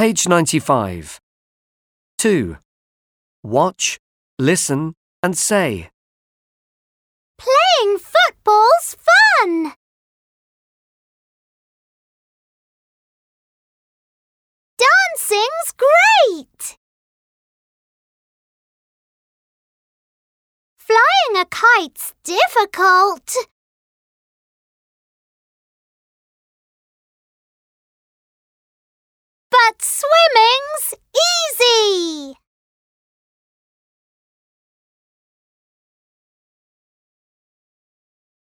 Page 95. 2. Watch, listen and say. Playing football's fun! Dancing's great! Flying a kite's difficult. But swimming's easy!